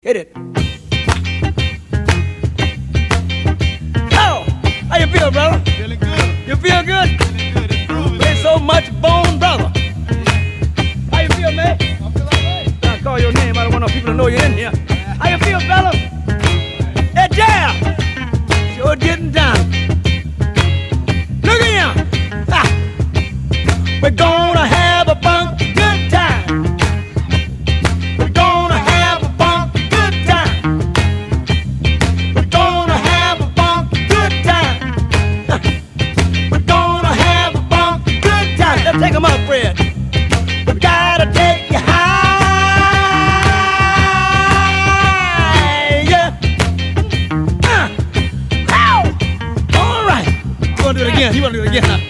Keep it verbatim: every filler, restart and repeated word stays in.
Hit it. Oh, how you feel, brother? Feeling good. You feel good? Feeling good. It's groovy. Ain't so much bone, brother. How you feel, man? I feel all right. I call your name. I don't want no people to know you're in here. How you feel, fella? Hey, Jam! Sure getting down. Look at him. Ha. We're gonna have a funky good time. We're gonna have a funky good time. We're gonna have a funky good time. Ha. We're gonna have a funky good time. Let's take 'em up, Fred. We gotta take you high, yeah. Uh, ow! All right. You wanna do it again? You wanna do it again? Huh?